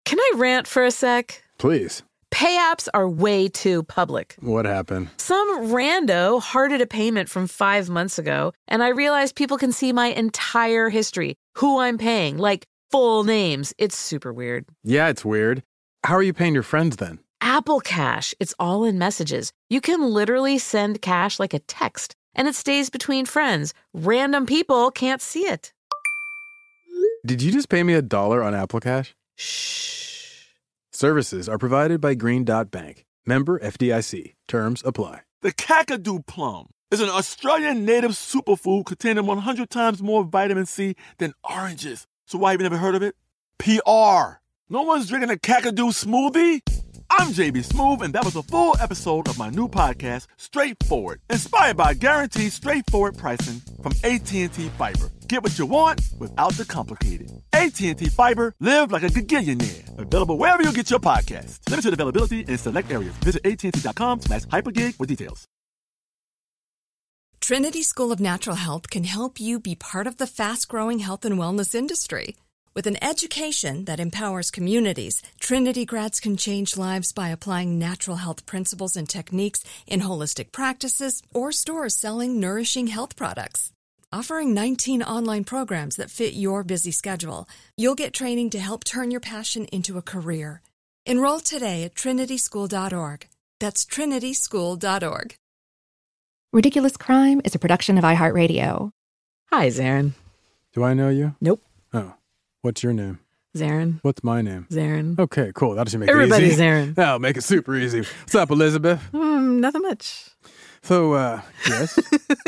Can I rant for a sec? Please. Pay apps are way too public. What happened? Some rando hearted a payment from 5 months ago, and I realized people can see my entire history, who I'm paying, like full names. It's super weird. Yeah, it's weird. How are you paying your friends then? Apple Cash. It's all in messages. You can literally send cash like a text, and it stays between friends. Random people can't see it. Did you just pay me $1 on Apple Cash? Shh. Services are provided by Green Dot Bank. Member FDIC. Terms apply. The Kakadu plum is an Australian native superfood containing 100 times more vitamin C than oranges. So why have you never heard of it? PR. No one's drinking a Kakadu smoothie? I'm JB Smoove, and that was a full episode of my new podcast, Straightforward, inspired by guaranteed straightforward pricing from AT&T Fiber. Get what you want without the complicated. AT&T Fiber, live like a gigillionaire. Available wherever you get your podcasts. Limited availability in select areas. Visit AT&T.com/hypergig for details. Trinity School of Natural Health can help you be part of the fast-growing health and wellness industry. With an education that empowers communities, Trinity grads can change lives by applying natural health principles and techniques in holistic practices or stores selling nourishing health products. Offering 19 online programs that fit your busy schedule, you'll get training to help turn your passion into a career. Enroll today at trinityschool.org. That's trinityschool.org. Ridiculous Crime is a production of iHeartRadio. Hi, Zarin. Do I know you? Nope. Oh. What's your name? Zarin. What's my name? Zarin. Okay, cool. That should make Everybody's it easy. Zarin. That'll make it super easy. What's up, Elizabeth? Nothing much. So, yes?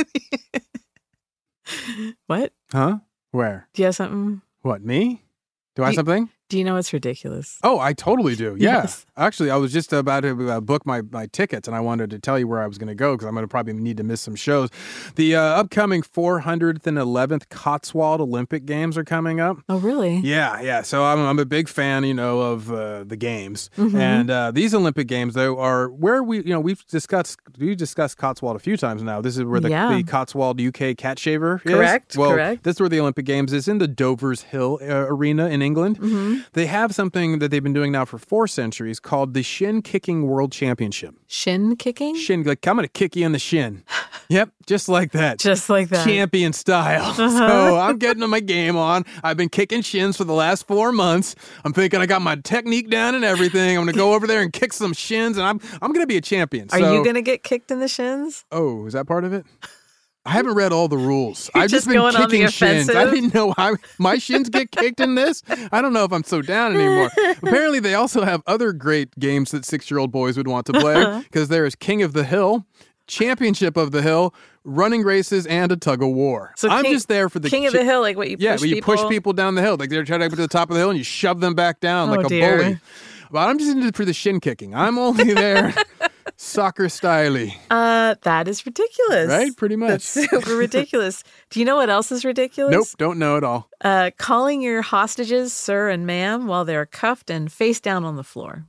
What? Huh? Where? Do you have something? What, me? Do I have something? Do you know what's ridiculous? Oh, I totally do. Yeah. Yes. Actually, I was just about to book my tickets, and I wanted to tell you where I was going to go because I'm going to probably need to miss some shows. The upcoming 411th Cotswold Olympic Games are coming up. Oh, really? Yeah. So I'm a big fan, of the games. Mm-hmm. And these Olympic Games, though, are where we've discussed Cotswold a few times now. This is where the Cotswold UK Cat Shaver is. Correct. This is where the Olympic Games is in the Dover's Hill Arena in England. Mm-hmm. They have something that they've been doing now for 4 centuries called the Shin Kicking World Championship. Shin kicking? Shin, like, I'm going to kick you in the shin. Yep, just like that. Just like that. Champion style. So I'm getting my game on. I've been kicking shins for the last 4 months. I'm thinking I got my technique down and everything. I'm going to go over there and kick some shins, and I'm going to be a champion. Are you going to get kicked in the shins? Oh, is that part of it? I haven't read all the rules. I've just been going on the kicking shins. offensive? I didn't know how my shins get kicked in this. I don't know if I'm so down anymore. Apparently, they also have other great games that 6-year-old boys would want to play because there is King of the Hill, Championship of the Hill, running races, and a tug of war. So I'm just there for the King of the Hill, like what you push people? Yeah, you push people down the hill. Like they're trying to get to the top of the hill and you shove them back down like a bully. But I'm just into for the shin kicking. I'm only there soccer style-y. That is ridiculous. Right? Pretty much. That's super ridiculous. Do you know what else is ridiculous? Nope, don't know at all. Calling your hostages sir and ma'am while they're cuffed and face down on the floor.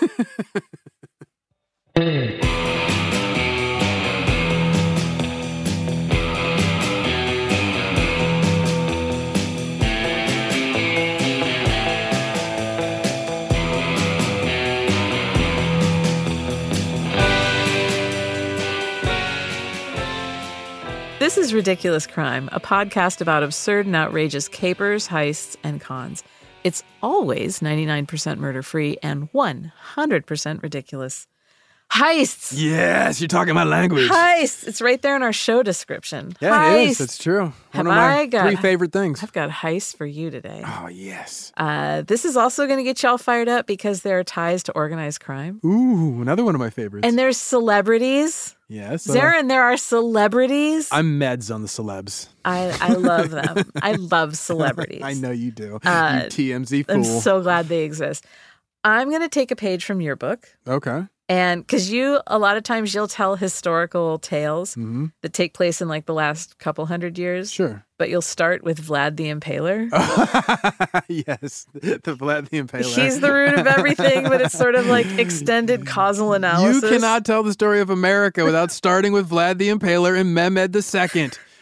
This is Ridiculous Crime, a podcast about absurd and outrageous capers, heists, and cons. It's always 99% murder-free and 100% ridiculous. Heists! Yes, you're talking my language. Heists! It's right there in our show description. Yeah, heists. it is. That's true. One of my 3 favorite things. I've got heists for you today. Oh, yes. This is also going to get y'all fired up because there are ties to organized crime. Ooh, another one of my favorites. And there's celebrities. Yes. Zarin, there are celebrities. I'm meds on the celebs. I love them. I love celebrities. I know you do. You TMZ fool. I'm so glad they exist. I'm going to take a page from your book. Okay. And because a lot of times you'll tell historical tales that take place in like the last couple hundred years. Sure. But you'll start with Vlad the Impaler. Yes, the Vlad the Impaler. He's the root of everything, but it's sort of like extended causal analysis. You cannot tell the story of America without starting with Vlad the Impaler and Mehmed II.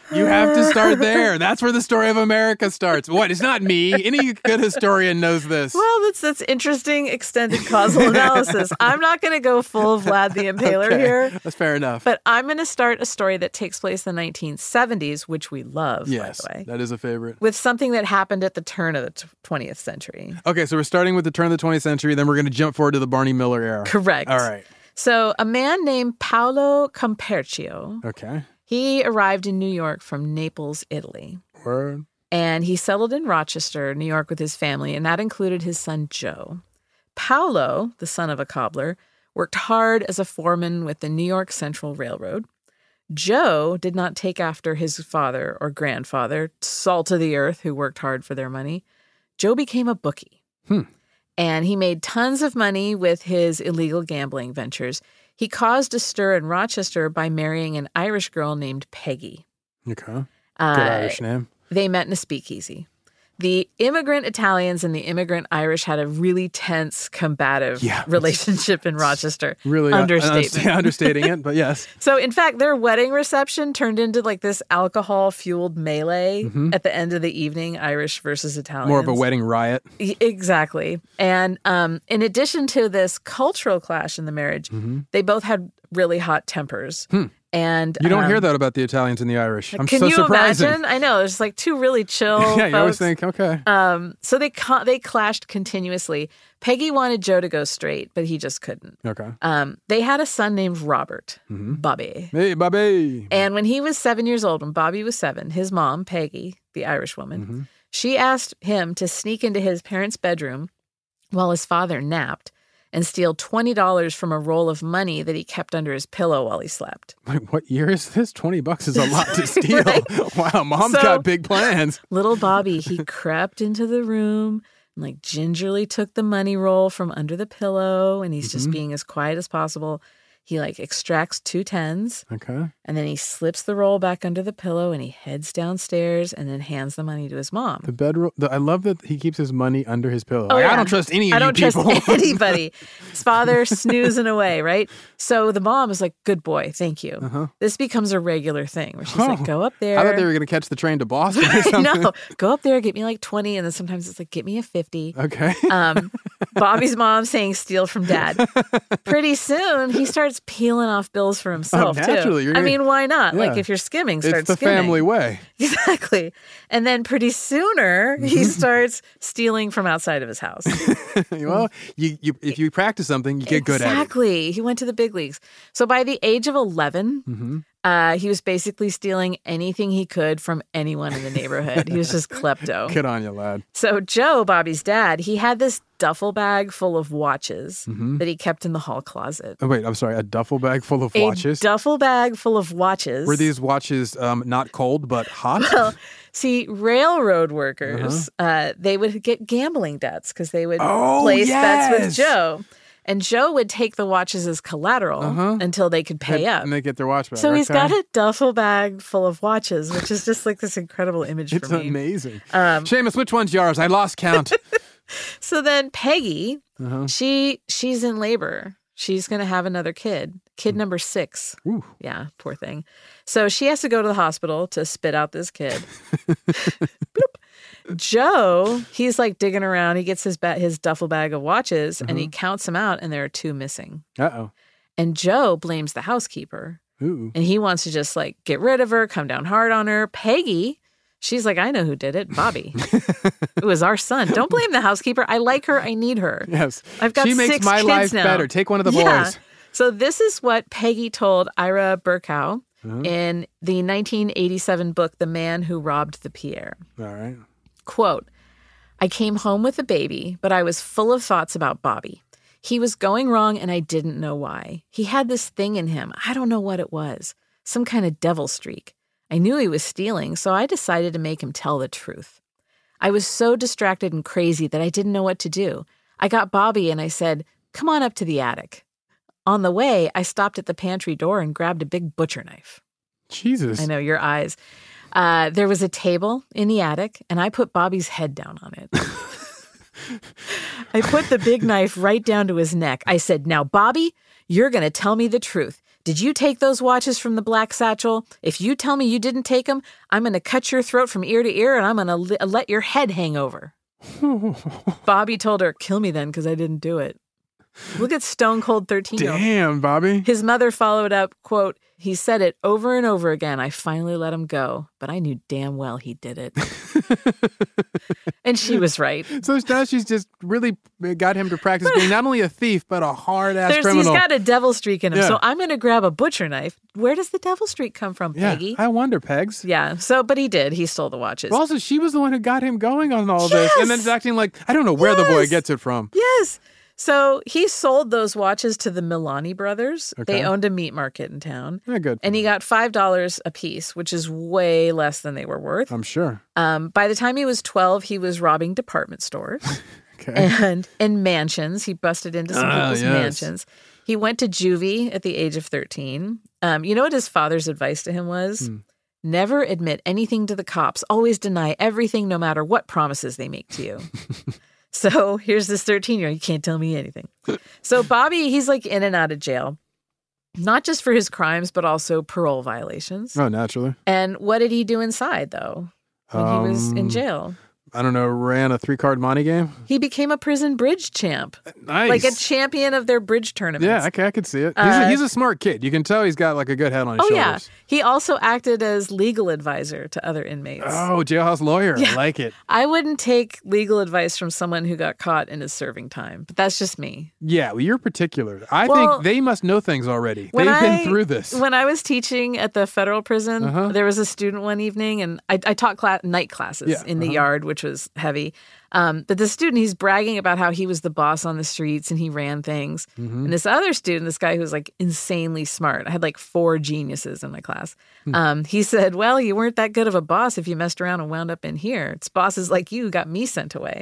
You have to start there. That's where the story of America starts. What? It's not me. Any good historian knows this. Well, that's interesting extended causal analysis. I'm not going to go full Vlad the Impaler here. That's fair enough. But I'm going to start a story that takes place in the 1970s, which we love, yes, by the way. That is a favorite. With something that happened at the turn of the 20th century. Okay, so we're starting with the turn of the 20th century, then we're going to jump forward to the Barney Miller era. Correct. All right. So a man named Paolo Compercio, Okay. he arrived in New York from Naples, Italy. Word. And he settled in Rochester, New York with his family, and that included his son, Joe. Paolo, the son of a cobbler, worked hard as a foreman with the New York Central Railroad. Joe did not take after his father or grandfather, salt of the earth, who worked hard for their money. Joe became a bookie. And he made tons of money with his illegal gambling ventures. He caused a stir in Rochester by marrying an Irish girl named Peggy. Okay. Good Irish name. They met in a speakeasy. The immigrant Italians and the immigrant Irish had a really tense, combative relationship in Rochester. Really understatement. Understating it, but yes. So, in fact, their wedding reception turned into like this alcohol-fueled melee at the end of the evening, Irish versus Italians. More of a wedding riot. Exactly. And in addition to this cultural clash in the marriage, they both had really hot tempers. And you don't hear that about the Italians and the Irish. I'm can so you surprising. imagine? I know. There's like two really chill Yeah, folks. you always think, okay. So they clashed continuously. Peggy wanted Joe to go straight, but he just couldn't. Okay. They had a son named Robert, Bobby. Hey, Bobby. And when he was 7 years old, when Bobby was 7, his mom, Peggy, the Irish woman, she asked him to sneak into his parents' bedroom while his father napped and steal $20 from a roll of money that he kept under his pillow while he slept. Wait, what year is this? $20 is a lot to steal. Right? Wow, Mom's So, got big plans. Little Bobby, he crept into the room and like gingerly took the money roll from under the pillow, and he's just being as quiet as possible. He like extracts 2 tens, Okay. and then he slips the roll back under the pillow, and he heads downstairs and then hands the money to his mom. The bedroll. I love that he keeps his money under his pillow. Oh, Like, yeah. I don't trust any of I you don't people. trust anybody. His father snoozing away, right? So the mom is like, good boy, thank you. This becomes a regular thing where she's like, go up there. I thought they were going to catch the train to Boston or something. No, go up there, get me like 20, and then sometimes it's like, get me a 50. Okay. Bobby's mom saying steal from dad. Pretty soon, he starts peeling off bills for himself, naturally, too. you're I mean, why not? Yeah. Like, if you're skimming, start It's the skimming. family way. Exactly. And then pretty sooner, he starts stealing from outside of his house. Well, if you practice something, you get good at it. Exactly. He went to the big leagues. So by the age of 11, he was basically stealing anything he could from anyone in the neighborhood. He was just klepto. Good on you, lad. So Joe, Bobby's dad, he had this duffel bag full of watches that he kept in the hall closet. Oh, wait, I'm sorry. A duffel bag full of A watches? duffel bag full of watches. Were these watches not cold but hot? Well, see, railroad workers, they would get gambling debts because they would place bets with Joe. And Joe would take the watches as collateral until they could pay up. And they get their watch back. So he's okay. got a duffel bag full of watches, which is just like this incredible image It's for me. amazing. Seamus, which one's yours? I lost count. So then Peggy, she's in labor. She's going to have another kid number 6. Ooh. Yeah, poor thing. So she has to go to the hospital to spit out this kid. Joe, he's like digging around. He gets his duffel bag of watches and he counts them out, and there are 2 missing. Uh-oh. And Joe blames the housekeeper. Ooh. And he wants to just like get rid of her, come down hard on her. Peggy, she's like, I know who did it. Bobby. It was our son. Don't blame the housekeeper. I like her. I need her. Yes. I've got she 6 makes my kids life now. better. Take one of the Yeah. boys. So this is what Peggy told Ira Berkow in the 1987 book, The Man Who Robbed the Pierre. All right. Quote, I came home with a baby, but I was full of thoughts about Bobby. He was going wrong and I didn't know why. He had this thing in him. I don't know what it was. Some kind of devil streak. I knew he was stealing, so I decided to make him tell the truth. I was so distracted and crazy that I didn't know what to do. I got Bobby and I said, come on up to the attic. On the way, I stopped at the pantry door and grabbed a big butcher knife. Jesus. I know, your eyes. There was a table in the attic, and I put Bobby's head down on it. I put the big knife right down to his neck. I said, now, Bobby, you're going to tell me the truth. Did you take those watches from the black satchel? If you tell me you didn't take them, I'm going to cut your throat from ear to ear and I'm going to let your head hang over. Bobby told her, kill me then because I didn't do it. Look at stone cold 13-year-old. Damn, Bobby. His mother followed up, quote, he said it over and over again. I finally let him go, but I knew damn well he did it. And she was right. So now she's just really got him to practice being not only a thief, but a hard-ass criminal. He's got a devil streak in him. Yeah. So I'm going to grab a butcher knife. Where does the devil streak come from, Peggy? I wonder, Pegs. Yeah. So, but he did. He stole the watches. But also, she was the one who got him going on all this. And then it's acting like, I don't know where the boy gets it from. Yes. So he sold those watches to the Milani brothers. Okay. They owned a meat market in town. Yeah, good. And he got $5 a piece, which is way less than they were worth. I'm sure. By the time he was 12, he was robbing department stores and mansions. He busted into some people's mansions. He went to juvie at the age of 13. You know what his father's advice to him was? Never admit anything to the cops. Always deny everything, no matter what promises they make to you. So here's this 13-year-old. You can't tell me anything. So Bobby, he's like in and out of jail, not just for his crimes, but also parole violations. Oh, naturally. And what did he do inside, though, when he was in jail? I don't know, ran a 3-card monte game? He became a prison bridge champ. Nice. Like a champion of their bridge tournaments. Yeah, I could see it. He's a smart kid. You can tell he's got like a good head on his shoulders. Yeah. He also acted as legal advisor to other inmates. Oh, jailhouse lawyer. Yeah. I like it. I wouldn't take legal advice from someone who got caught in his serving time, but that's just me. Yeah, well, you're particular. I think they must know things already. They've been through this. When I was teaching at the federal prison, there was a student one evening, and I taught night classes in the yard, which was heavy. But the student, he's bragging about how he was the boss on the streets and he ran things. And this other student, this guy who was like insanely smart, I had like 4 geniuses in my class. He said, well, you weren't that good of a boss if you messed around and wound up in here. It's bosses like you who got me sent away.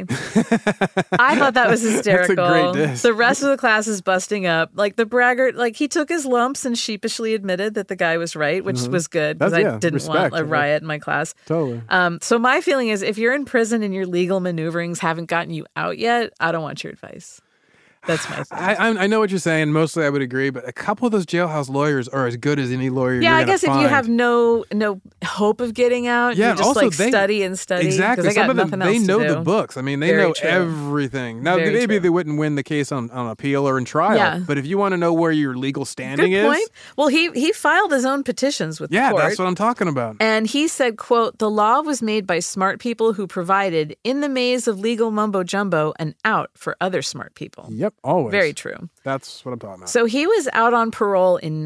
I thought that was hysterical. That's a great diss. The rest of the class is busting up. Like the braggart, like he took his lumps and sheepishly admitted that the guy was right, which was good because I didn't want a riot in my class. Totally. So my feeling is if you're in prison and your legal maneuverings haven't gotten you out yet, I don't want your advice. That's my thing. I know what you're saying. Mostly I would agree, but a couple of those jailhouse lawyers are as good as any lawyer you're I guess find. if you have no hope of getting out, you just also like study and study. Exactly. Some of them, they know the books. I mean, they know true. everything. Now, maybe they wouldn't win the case on appeal or in trial, but if you want to know where your legal standing Good point. Well, he filed his own petitions with the court. Yeah, that's what I'm talking about. And he said, quote, the law was made by smart people who provided, in the maze of legal mumbo-jumbo, an out for other smart people. Yep, always. Very true. That's what I'm talking about. So he was out on parole in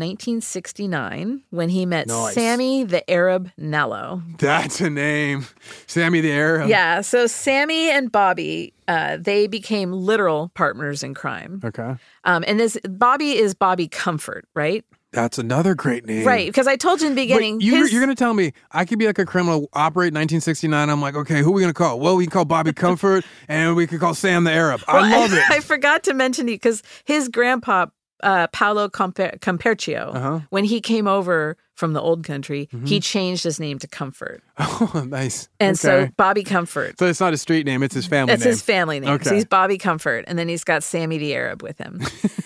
1969 when he met Sammy the Arab Nello. That's a name. Sammy the Arab. Yeah. So Sammy and Bobby, they became literal partners in crime. Okay. And this Bobby is Bobby Comfort, right? That's another great name. Right, because I told you in the beginning. Wait, you're going to tell me I could be like a criminal, operate 1969. I'm like, okay, who are we going to call? Well, we can call Bobby Comfort and we could call Sam the Arab. Well, I love it. I forgot to mention you because his grandpa, Paolo Compercio, when he came over from the old country, he changed his name to Comfort. Oh, nice. And so Bobby Comfort. So it's not his street name, it's his family name. It's his family name. Okay. So he's Bobby Comfort. And then he's got Sammy the Arab with him.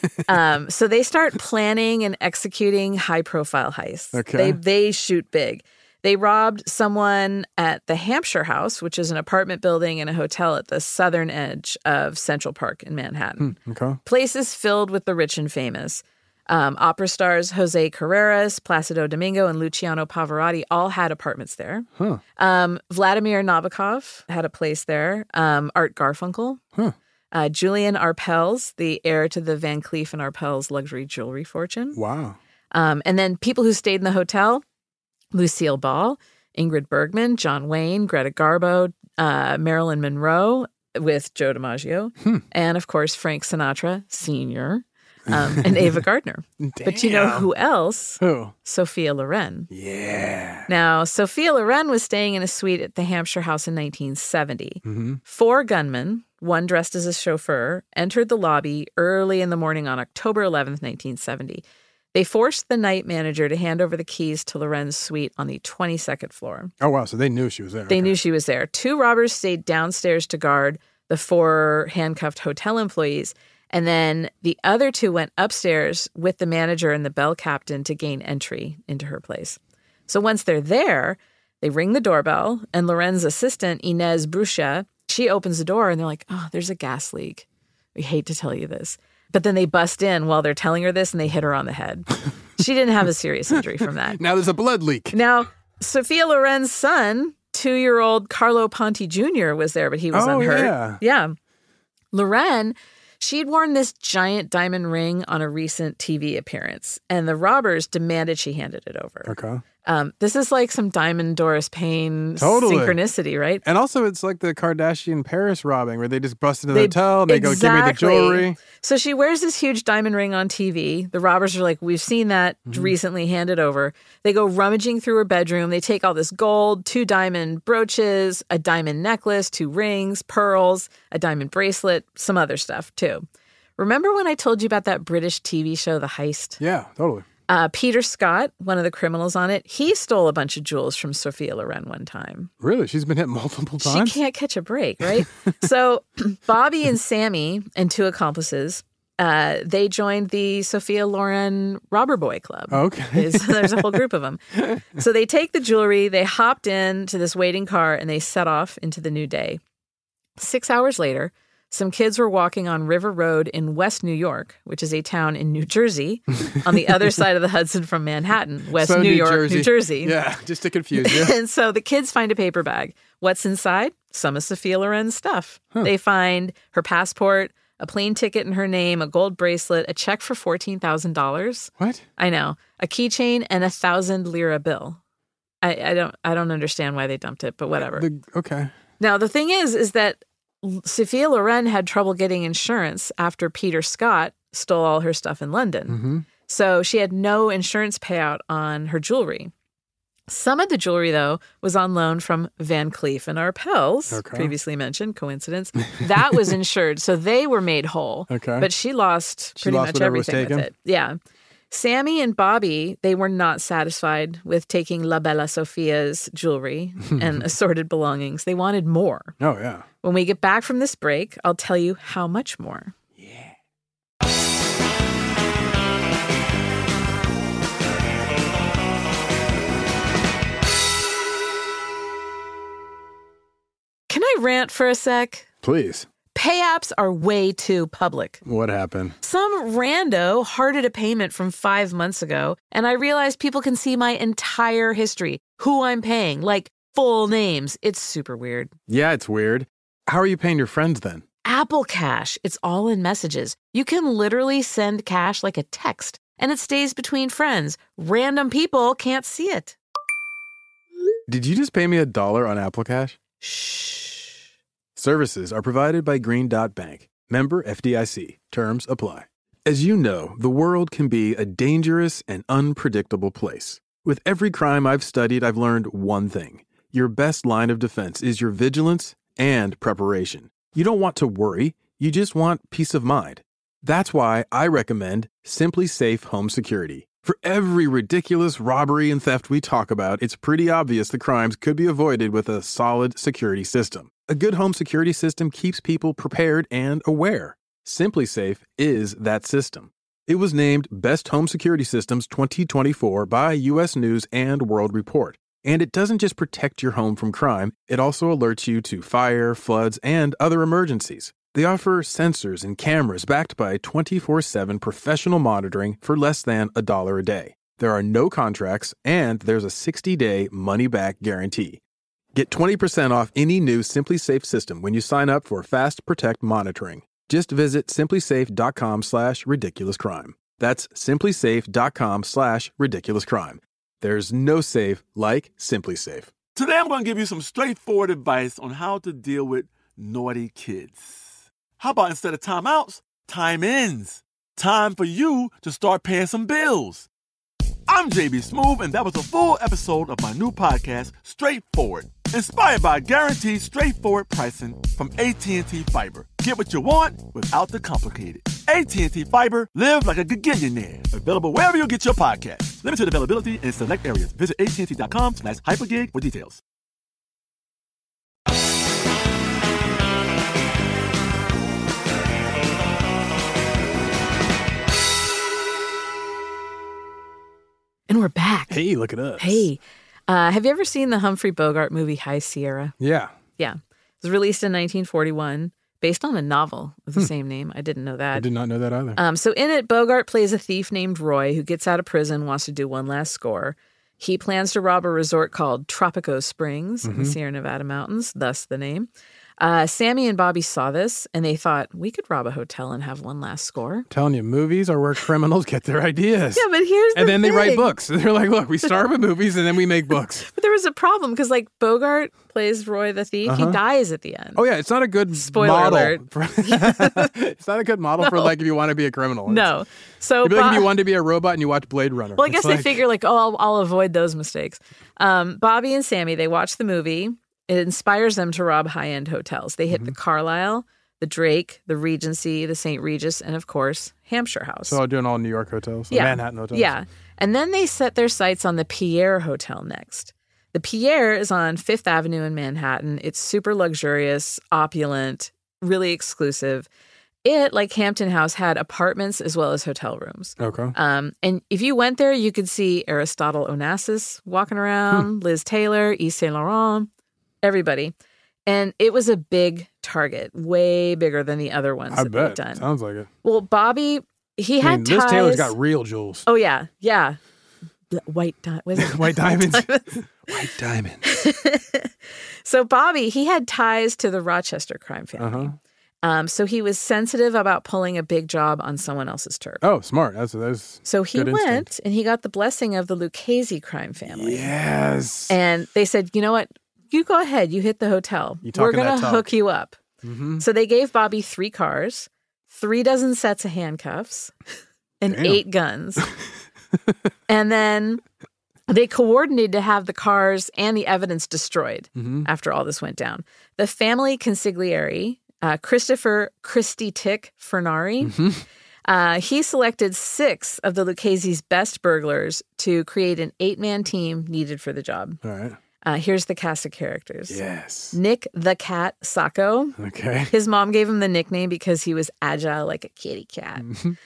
So they start planning and executing high-profile heists. Okay. They shoot big. They robbed someone at the Hampshire House, which is an apartment building and a hotel at the southern edge of Central Park in Manhattan. Okay. Places filled with the rich and famous. Opera stars Jose Carreras, Placido Domingo, and Luciano Pavarotti all had apartments there. Vladimir Nabokov had a place there. Art Garfunkel. Julian Arpels, the heir to the Van Cleef and Arpels luxury jewelry fortune. Wow. And then people who stayed in the hotel, Lucille Ball, Ingrid Bergman, John Wayne, Greta Garbo, Marilyn Monroe with Joe DiMaggio, and of course Frank Sinatra Sr., and Ava Gardner. Damn. But you know who else? Who? Sophia Loren. Yeah. Now, Sophia Loren was staying in a suite at the Hampshire House in 1970. 4 gunmen, one dressed as a chauffeur, entered the lobby early in the morning on October 11th, 1970. They forced the night manager to hand over the keys to Loren's suite on the 22nd floor. Oh, wow. So they knew she was there. They knew she was there. 2 robbers stayed downstairs to guard the 4 handcuffed hotel employees. And then the other two went upstairs with the manager and the bell captain to gain entry into her place. So once they're there, they ring the doorbell, and Loren's assistant, Inez Brucha, she opens the door, and they're like, oh, there's a gas leak. We hate to tell you this. But then they bust in while they're telling her this, and they hit her on the head. She didn't have a serious injury from that. Now there's a blood leak. Now, Sophia Loren's son, 2-year-old Carlo Ponti Jr. was there, but he was unhurt. Yeah. Loren, she'd worn this giant diamond ring on a recent TV appearance, and the robbers demanded she handed it over. Okay. This is like some Diamond Doris Payne synchronicity, right? And also it's like the Kardashian Paris robbing where they just bust into the hotel and they go, give me the jewelry. So she wears this huge diamond ring on TV. The robbers are like, we've seen that recently, hand it over. They go rummaging through her bedroom. They take all this gold, 2 diamond brooches, a diamond necklace, 2 rings, pearls, a diamond bracelet, some other stuff too. Remember when I told you about that British TV show, The Heist? Yeah, totally. Peter Scott, one of the criminals on it, he stole a bunch of jewels from Sophia Loren one time. Really? She's been hit multiple times? She can't catch a break, right? So Bobby and Sammy and 2 accomplices, they joined the Sophia Loren Robber Boy Club. Okay. There's a whole group of them. So they take the jewelry, they hopped into this waiting car, and they set off into the new day. 6 hours later, some kids were walking on River Road in West New York, which is a town in New Jersey, on the other side of the Hudson from Manhattan, West New York, New Jersey. Yeah, just to confuse you. And so the kids find a paper bag. What's inside? Some of Sophia Loren's stuff. They find her passport, a plane ticket in her name, a gold bracelet, a check for $14,000. What? I know. A keychain and a 1,000 lira bill. I don't understand why they dumped it, but whatever. Okay. Now, the thing is that Sophia Loren had trouble getting insurance after Peter Scott stole all her stuff in London. Mm-hmm. So she had no insurance payout on her jewelry. Some of the jewelry, though, was on loan from Van Cleef and Arpels, previously mentioned, coincidence. That was insured, so they were made whole. Okay. But she lost pretty much everything with it. Yeah. Sammy and Bobby, they were not satisfied with taking La Bella Sophia's jewelry and assorted belongings. They wanted more. Oh, yeah. When we get back from this break, I'll tell you how much more. Yeah. Can I rant for a sec? Please. Pay apps are way too public. What happened? Some rando hearted a payment from 5 months ago, and I realized people can see my entire history, who I'm paying, like full names. It's super weird. Yeah, it's weird. How are you paying your friends then? Apple Cash. It's all in messages. You can literally send cash like a text, and it stays between friends. Random people can't see it. Did you just pay me $1 on Apple Cash? Shh. Services are provided by Green Dot Bank. Member FDIC. Terms apply. As you know, the world can be a dangerous and unpredictable place. With every crime I've studied, I've learned one thing. Your best line of defense is your vigilance and preparation. You don't want to worry. You just want peace of mind. That's why I recommend Simply Safe Home Security. For every ridiculous robbery and theft we talk about, it's pretty obvious the crimes could be avoided with a solid security system. A good home security system keeps people prepared and aware. Simply Safe is that system. It was named Best Home Security Systems 2024 by U.S. News and World Report. And it doesn't just protect your home from crime, it also alerts you to fire, floods, and other emergencies. They offer sensors and cameras backed by 24/7 professional monitoring for less than $1 a day. There are no contracts, and there's a 60-day money-back guarantee. Get 20% off any new Simply Safe system when you sign up for Fast Protect monitoring. Just visit simplysafe.com/ridiculouscrime. That's simplysafe.com/ridiculouscrime. There's no safe like Simply Safe. Today I'm going to give you some straightforward advice on how to deal with naughty kids. How about instead of timeouts, time-ins? Time for you to start paying some bills. I'm JB Smoove, and that was a full episode of my new podcast, Straightforward, inspired by guaranteed straightforward pricing from AT&T Fiber. Get what you want without the complicated. AT&T Fiber, live like a gigillionaire. Available wherever you get your podcast. Limited availability in select areas. Visit AT&T.com/hypergig for details. we're back. Hey, look at us. Hey. Have you ever seen the Humphrey Bogart movie High Sierra? Yeah. Yeah. It was released in 1941, based on a novel with the same name. I didn't know that. I did not know that either. So in it, Bogart plays a thief named Roy who gets out of prison, wants to do one last score. He plans to rob a resort called Tropico Springs in the Sierra Nevada mountains, thus the name. Sammy and Bobby saw this, and they thought, we could rob a hotel and have one last score. I'm telling you, movies are where criminals get their ideas. Yeah, but here's the And then they write thing. books. They're like, look, we start with movies and then we make books. But there was a problem because, like, Bogart plays Roy the thief. He dies at the end. Oh, yeah, it's not a good Spoiler model. alert. It's not a good model for, like, if you want to be a criminal. No. So It'd be like if you wanted to be a robot and you watch Blade Runner. Well, I guess It's they like, figure, like, oh, I'll avoid those mistakes. Bobby and Sammy, they watch the movie. It inspires them to rob high-end hotels. They hit the Carlyle, the Drake, the Regency, the St. Regis, and, of course, Hampshire House. So doing all New York hotels, Yeah. Manhattan hotels. Yeah. And then they set their sights on the Pierre Hotel next. The Pierre is on Fifth Avenue in Manhattan. It's super luxurious, opulent, really exclusive. It, like Hampton House, had apartments as well as hotel rooms. Okay. And if you went there, you could see Aristotle Onassis walking around, Liz Taylor, Yves Saint Laurent, everybody. And it was a big target, way bigger than the other ones I that they've bet. done. Sounds like it. Well, Bobby, he had ties. Liz Taylor's got real jewels. Oh, yeah. Yeah. White White diamonds. White diamonds. So Bobby, he had ties to the Rochester crime family. So he was sensitive about pulling a big job on someone else's turf. Oh, smart. That's So he good went instinct. and he got the blessing of the Lucchese crime family. Yes. And they said, you know what? You go ahead. You hit the hotel. You We're talking that going to talk. hook you up. Mm-hmm. So they gave Bobby 3 cars, 3 dozen sets of handcuffs, and Damn. 8 guns. And then they coordinated to have the cars and the evidence destroyed after all this went down. The family consigliere, Christopher Christy Tick Fernari, he selected 6 of the Lucchese's best burglars to create an 8-man team needed for the job. All right. Here's the cast of characters. Yes. Nick the Cat Sacco. Okay. His mom gave him the nickname because he was agile like a kitty cat.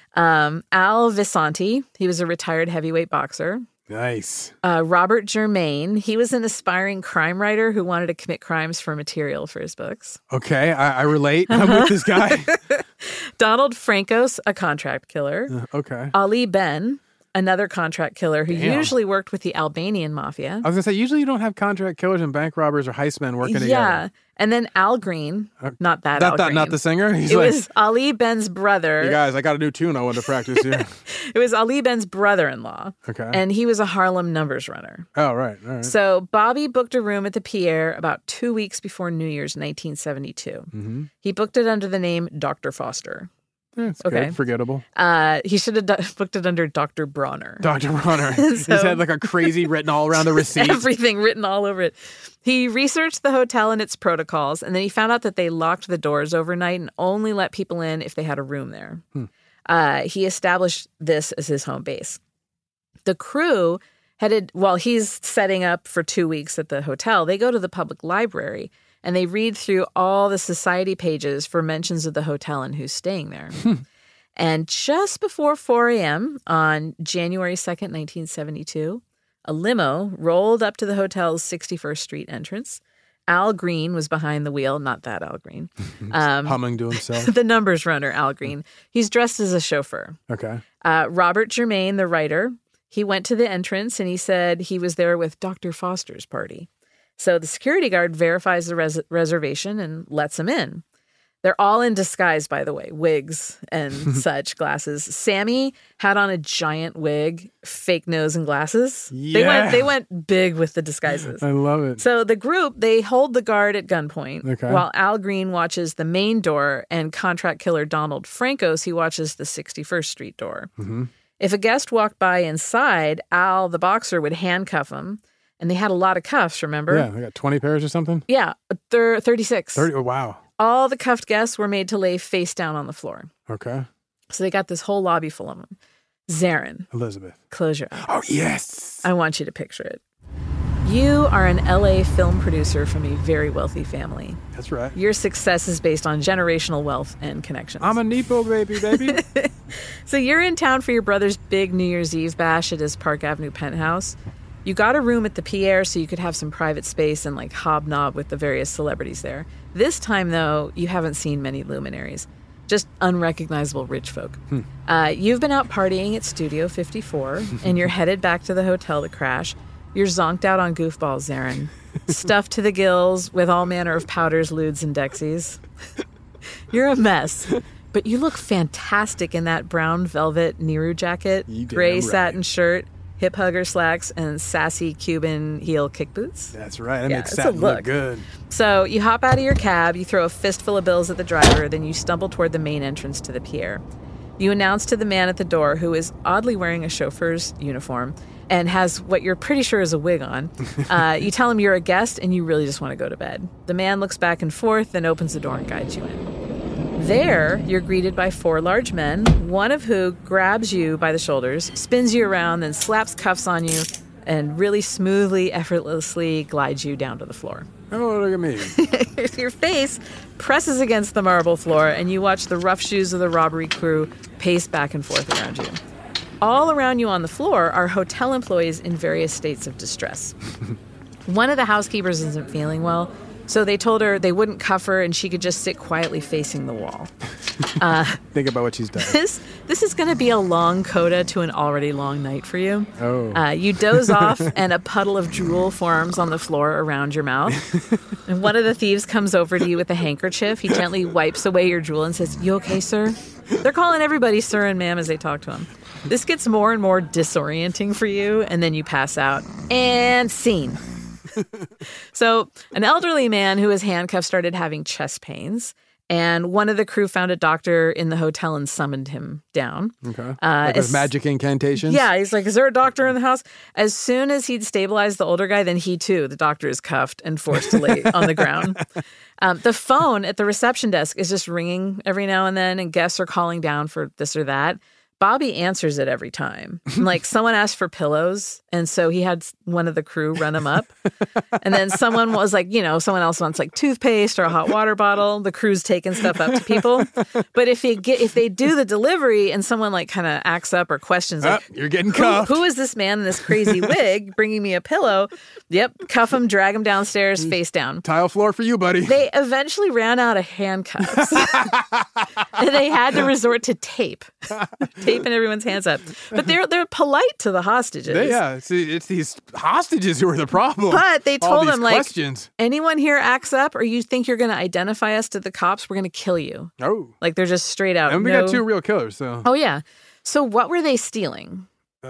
Al Visanti, he was a retired heavyweight boxer. Nice. Robert Germain, he was an aspiring crime writer who wanted to commit crimes for material for his books. Okay. I relate. I'm with this guy. Donald Francos, a contract killer. Okay. Ali Ben, another contract killer who Damn. usually worked with the Albanian mafia. I was going to say, usually you don't have contract killers and bank robbers or heistmen working together. Yeah. And then Al Green, not that Al Green. Not the singer? He's It like, was Ali Ben's brother. you guys, I got a new tune I want to practice here. It was Ali Ben's brother-in-law. Okay. And he was a Harlem numbers runner. Oh, right. All right. So Bobby booked a room at the Pierre about 2 weeks before New Year's 1972. He booked it under the name Dr. Foster. It's okay. good. Forgettable. He should have booked it under Dr. Bronner. Dr. Bronner. He's had like a crazy written all around the receipt. Everything written all over it. He researched the hotel and its protocols, and then he found out that they locked the doors overnight and only let people in if they had a room there. He established this as his home base. The crew headed, while he's setting up for 2 weeks at the hotel, they go to the public library and they read through all the society pages for mentions of the hotel and who's staying there. And just before 4 a.m. on January 2nd, 1972, a limo rolled up to the hotel's 61st Street entrance. Al Green was behind the wheel, not that Al Green. Humming to himself. The numbers runner, Al Green. He's dressed as a chauffeur. Okay. Robert Germain, the writer, he went to the entrance and he said he was there with Dr. Foster's party. So the security guard verifies the reservation and lets him in. They're all in disguise, by the way, wigs and such, glasses. Sammy had on a giant wig, fake nose and glasses. Yeah. They went big with the disguises. I love it. So the group, they hold the guard at gunpoint Okay. while Al Green watches the main door and contract killer Donald Francos, he watches the 61st Street door. If a guest walked by inside, Al, the boxer, would handcuff him. And they had a lot of cuffs, remember? Yeah, they got 20 pairs or something? Yeah, 36. 30? Oh, wow. All the cuffed guests were made to lay face down on the floor. Okay. So they got this whole lobby full of them. Zarin, Elizabeth. close your eyes. Oh, yes. I want you to picture it. You are an LA film producer from a very wealthy family. That's right. Your success is based on generational wealth and connections. I'm a Nepo baby. So you're in town for your brother's big New Year's Eve bash at his Park Avenue penthouse. You got a room at the Pierre so you could have some private space and like hobnob with the various celebrities there. This time, though, you haven't seen many luminaries. Just unrecognizable rich folk. You've been out partying at Studio 54, and you're headed back to the hotel to crash. You're zonked out on goofballs, Zarin. Stuffed to the gills with all manner of powders, lewds, and dexies. You're a mess. But you look fantastic in that brown velvet Nehru jacket, gray satin shirt, hip hugger slacks, and sassy Cuban heel kick boots. That's right. That makes satin look good. So you hop out of your cab, you throw a fistful of bills at the driver, then you stumble toward the main entrance to the Pierre. You announce to the man at the door, who is oddly wearing a chauffeur's uniform and has what you're pretty sure is a wig on. You tell him you're a guest and you really just want to go to bed. The man looks back and forth, then opens the door and guides you in. There, you're greeted by 4 large men, one of who grabs you by the shoulders, spins you around, then slaps cuffs on you, and really smoothly, effortlessly glides you down to the floor. Oh, look at me. Your face presses against the marble floor, and you watch the rough shoes of the robbery crew pace back and forth around you. All around you on the floor are hotel employees in various states of distress. One of the housekeepers isn't feeling well, so they told her they wouldn't cuff her and she could just sit quietly facing the wall. Think about what she's done. This is going to be a long coda to an already long night for you. Oh. You doze off and a puddle of drool forms on the floor around your mouth. And one of the thieves comes over to you with a handkerchief. He gently wipes away your drool and says, "You okay, sir?" They're calling everybody sir and ma'am as they talk to him. This gets more and more disorienting for you, and then you pass out. And scene. So an elderly man who was handcuffed started having chest pains, and one of the crew found a doctor in the hotel and summoned him down. Okay. Like with magic incantations? Yeah, he's like, "Is there a doctor in the house?" As soon as he'd stabilized the older guy, then he too, the doctor, is cuffed and forced to lay on the ground. The phone at the reception desk is just ringing every now and then, and guests are calling down for this or that. Bobby answers it every time. Like, someone asked for pillows, and so he had one of the crew run them up. And then someone was like, someone else wants like toothpaste or a hot water bottle. The crew's taking stuff up to people. But if they do the delivery and someone like kind of acts up or questions, like, you're getting cuffed. Who is this man in this crazy wig bringing me a pillow? Yep, cuff him, drag him downstairs, face down. Tile floor for you, buddy. They eventually ran out of handcuffs. And they had to resort to tape. Taping everyone's hands up. But they're polite to the hostages. See, it's these hostages who are the problem. But they told them, like, questions. Anyone here acts up or you think you're going to identify us to the cops, we're going to kill you. Oh. Like, they're just straight out. And we got 2 real killers, so. Oh, yeah. So what were they stealing?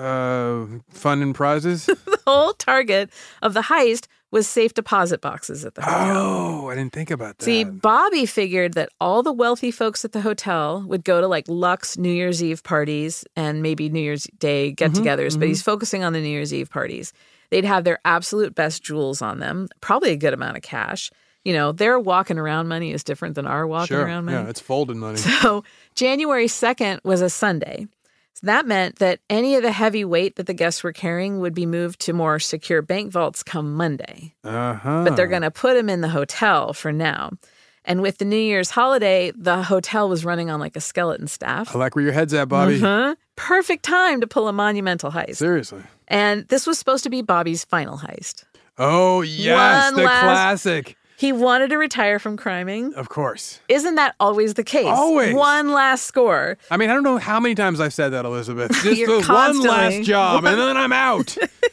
Fun and prizes? The whole target of the heist was safe deposit boxes at the hotel. Oh, I didn't think about that. See, Bobby figured that all the wealthy folks at the hotel would go to like Lux New Year's Eve parties and maybe New Year's Day get-togethers, but he's focusing on the New Year's Eve parties. They'd have their absolute best jewels on them, probably a good amount of cash. Their walking around money is different than our walking around money. Yeah, it's folded money. So January 2nd was a Sunday. So that meant that any of the heavy weight that the guests were carrying would be moved to more secure bank vaults come Monday. But they're going to put them in the hotel for now. And with the New Year's holiday, the hotel was running on like a skeleton staff. I like where your head's at, Bobby. Perfect time to pull a monumental heist. Seriously. And this was supposed to be Bobby's final heist. Oh, yes, classic. He wanted to retire from criming. Of course. Isn't that always the case? Always. One last score. I mean, I don't know how many times I've said that, Elizabeth. Just You're one last job, and then I'm out.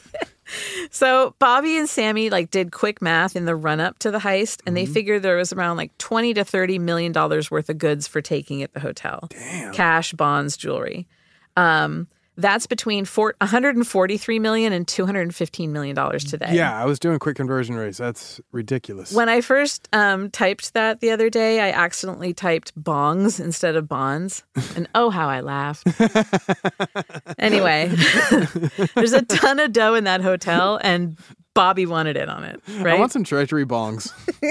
So Bobby and Sammy did quick math in the run-up to the heist, and they figured there was around $20 to $30 million worth of goods for taking at the hotel. Damn. Cash, bonds, jewelry. That's between $143 million and $215 million today. Yeah, I was doing quick conversion rates. That's ridiculous. When I first typed that the other day, I accidentally typed bongs instead of bonds. And oh, how I laughed. Anyway, there's a ton of dough in that hotel, and Bobby wanted in on it, right? I want some treasury bongs.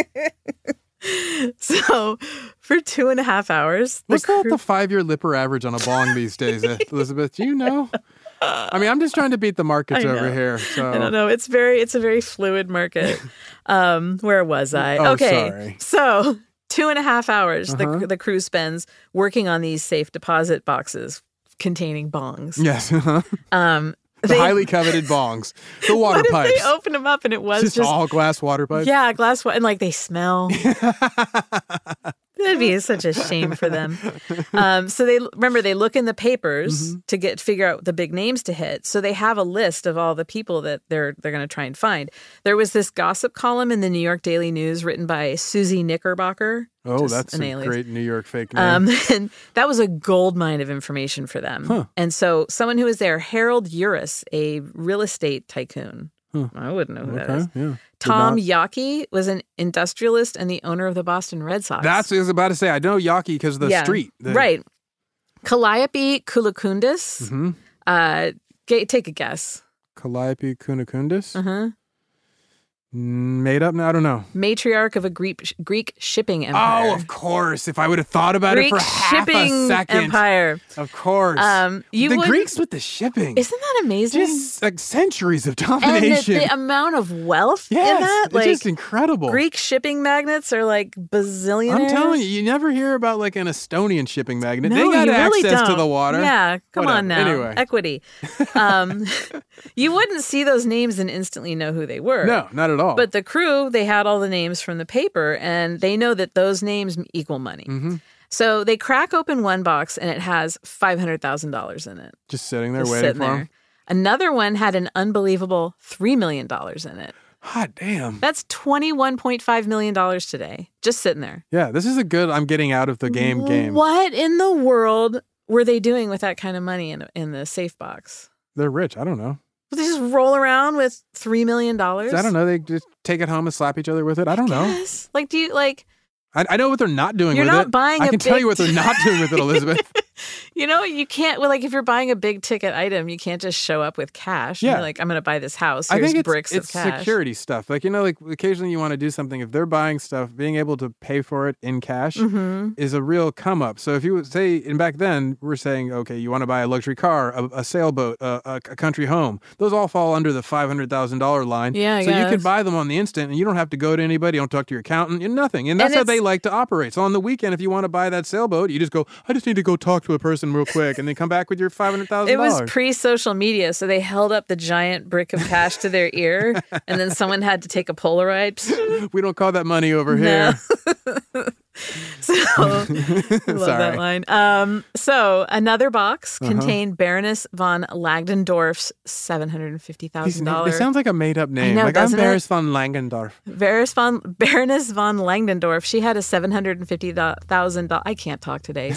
So for 2.5 hours, what's the 5-year Lipper average on a bong these days, Elizabeth? Do you know? I mean, I'm just trying to beat the markets over here. So I don't know. It's a very fluid market. Where was I? Oh, okay. sorry. So 2.5 hours the crew spends working on these safe deposit boxes containing bongs. Yes. The highly coveted bongs. The water what pipes. If they opened them up and it was just all glass water pipes? Yeah, glass water. And like they smell. That'd be such a shame for them. So they look in the papers to figure out the big names to hit. So they have a list of all the people that they're going to try and find. There was this gossip column in the New York Daily News written by Susie Knickerbocker. Oh, that's a great New York fake name. And that was a gold mine of information for them. Huh. And so someone who was there, Harold Uris, a real estate tycoon. I wouldn't know who that is. Yeah. Tom Yawkey was an industrialist and the owner of the Boston Red Sox. That's what I was about to say. I know Yawkey because of the street. Right. Calliope Kulakundis. Take a guess. Calliope Kunakundis? Uh-huh. Made up? No, I don't know. Matriarch of a Greek shipping empire. Oh, of course. If I would have thought about it for half a second. Empire. Of course. The Greeks with the shipping. Isn't that amazing? Just like centuries of domination. And the amount of wealth in yes, that. It's just incredible. Greek shipping magnates are like bazillionaires. I'm telling you, you never hear about like an Estonian shipping magnate. No, they got you really access don't. to the water. Yeah, come Whatever. on now. Anyway. Equity. You wouldn't see those names and instantly know who they were. No, not at all. But the crew, they had all the names from the paper, and they know that those names equal money. Mm-hmm. So they crack open one box, and it has $500,000 in it. Just sitting there waiting for them. Another one had an unbelievable $3 million in it. Hot damn. That's $21.5 million today, just sitting there. Yeah, this is a good I'm getting out of the game. What in the world were they doing with that kind of money in the safe box? They're rich. I don't know. They just roll around with $3 million? I don't know. They just take it home and slap each other with it. I don't know. Like, do you like... I know what they're not doing with it. You're not buying I can tell you what they're not doing with it, Elizabeth. You know, you can't, well, like if you're buying a big ticket item, you can't just show up with cash. Yeah. You're like, I'm going to buy this house. I Here's think bricks it's of cash. security stuff. Like, you know, like occasionally you want to do something. If they're buying stuff, being able to pay for it in cash is a real come up. So if you would say, and back then we're saying, okay, you want to buy a luxury car, a sailboat, a country home. Those all fall under the $500,000 line. Yeah, so you can buy them on the instant and you don't have to go to anybody. You don't talk to your accountant, nothing. And that's how they like to operate. So on the weekend, if you want to buy that sailboat, you just go, I just need to go talk to a person real quick and then come back with your $500,000. It was pre-social media, so they held up the giant brick of cash to their ear, and then someone had to take a Polaroid. We don't call that money over here. So, I love that line. So another box contained Baroness von Langendorf's $750,000. It sounds like a made-up name. I know, like I'm Baroness von Langendorf. Baroness von Langendorf. She had a $750,000. I can't talk today.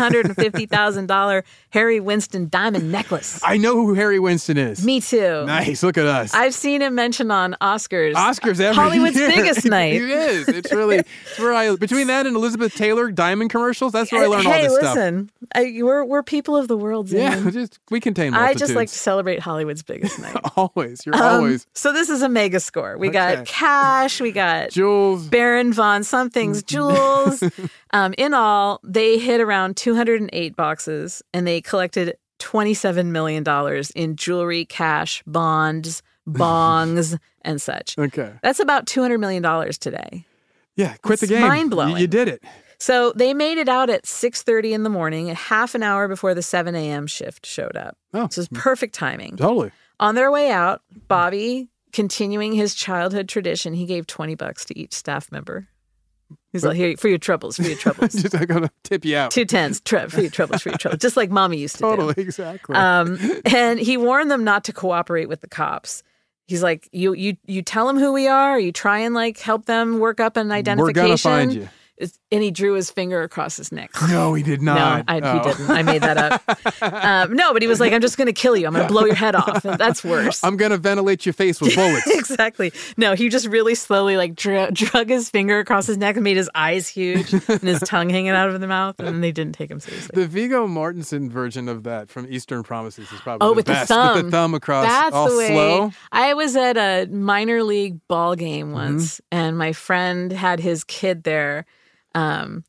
$750,000 Harry Winston diamond necklace. I know who Harry Winston is. Me too. Nice. Look at us. I've seen him mentioned on Oscars. Oscars every Hollywood's year. biggest night. It is. It's really. It's where I between that and Elizabeth Taylor diamond commercials. That's where I learned all this stuff. Hey, listen, we're people of the world. Yeah, we contain multitudes. I just like to celebrate Hollywood's biggest night. Always, you're always. So this is a mega score. We got cash. We got jewels. Baron von something's jewels. In all, they hit around 208 boxes, and they collected $27 million in jewelry, cash, bonds, bongs, and such. Okay, that's about $200 million today. Yeah, quit the game. Mind-blowing. You did it. So they made it out at 6:30 in the morning, half an hour before the 7 a.m. shift showed up. Oh. So it was perfect timing. Totally. On their way out, Bobby, continuing his childhood tradition, he gave $20 to each staff member. He's like, here, for your troubles, for your troubles. Just I gotta tip you out. 2 tens, for your troubles, for your troubles. Just like Mommy used to do. Totally, exactly. And he warned them not to cooperate with the cops. He's like, you tell them who we are. You try and like help them work up an identification. We're gonna find you. And he drew his finger across his neck. No, he did not. No, he didn't. I made that up. No, but he was like, I'm just going to kill you. I'm going to blow your head off. That's worse. I'm going to ventilate your face with bullets. Exactly. No, he just really slowly like drug his finger across his neck and made his eyes huge and his tongue hanging out of the mouth. And they didn't take him seriously. The Viggo Mortensen version of that from Eastern Promises is probably with best. The thumb. With the thumb across. That's all the way. Slow. I was at a minor league ball game once, and my friend had his kid there.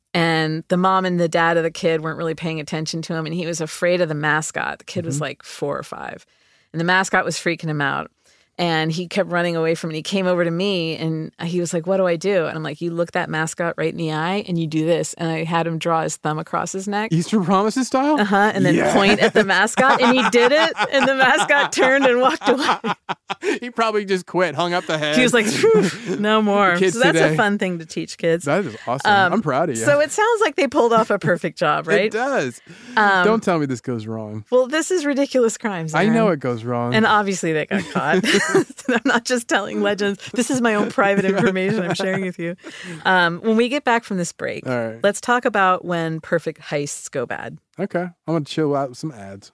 And the mom and the dad of the kid weren't really paying attention to him, and he was afraid of the mascot. The kid was like 4 or 5. And the mascot was freaking him out. And he kept running away from it. He came over to me and he was like, what do I do? And I'm like, you look that mascot right in the eye and you do this. And I had him draw his thumb across his neck. Easter Promises style? Uh-huh. And then point at the mascot. And he did it. And the mascot turned and walked away. He probably just quit, hung up the head. He was like, no more. Kids So that's today. a fun thing to teach kids. That is awesome. I'm proud of you. So it sounds like they pulled off a perfect job, right? It does. Don't tell me this goes wrong. Well, this is Ridiculous Crimes. I Aaron. know it goes wrong. And obviously they got caught. I'm not just telling legends. This is my own private information I'm sharing with you. When we get back from this break, All right. let's talk about when perfect heists go bad. Okay. I'm going to chill out with some ads.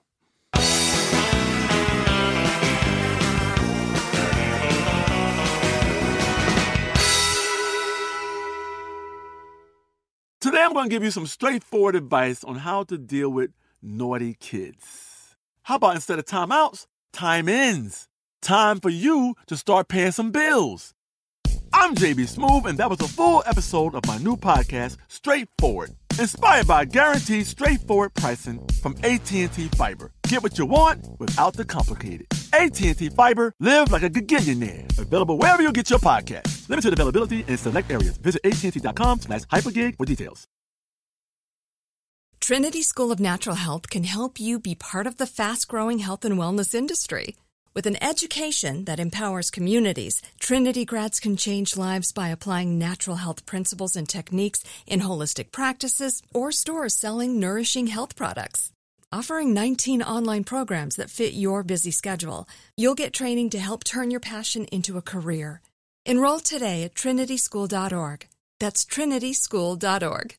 Today I'm going to give you some straightforward advice on how to deal with naughty kids. How about instead of timeouts, time-ins? Time for you to start paying some bills. I'm JB Smoove, and that was a full episode of my new podcast, Straightforward, inspired by guaranteed straightforward pricing from AT&T Fiber. Get what you want without the complicated. AT&T Fiber, live like a gigillionaire. Available wherever you get your podcasts. Limited availability in select areas. Visit AT&T.com/hypergig for details. Trinity School of Natural Health can help you be part of the fast-growing health and wellness industry. With an education that empowers communities, Trinity grads can change lives by applying natural health principles and techniques in holistic practices or stores selling nourishing health products. Offering 19 online programs that fit your busy schedule, you'll get training to help turn your passion into a career. Enroll today at trinityschool.org. That's trinityschool.org.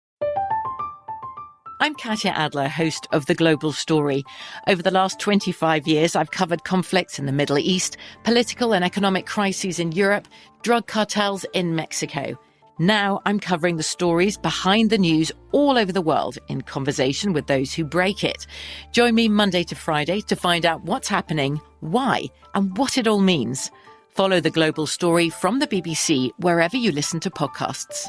I'm Katya Adler, host of The Global Story. Over the last 25 years, I've covered conflicts in the Middle East, political and economic crises in Europe, drug cartels in Mexico. Now I'm covering the stories behind the news all over the world in conversation with those who break it. Join me Monday to Friday to find out what's happening, why, and what it all means. Follow The Global Story from the BBC wherever you listen to podcasts.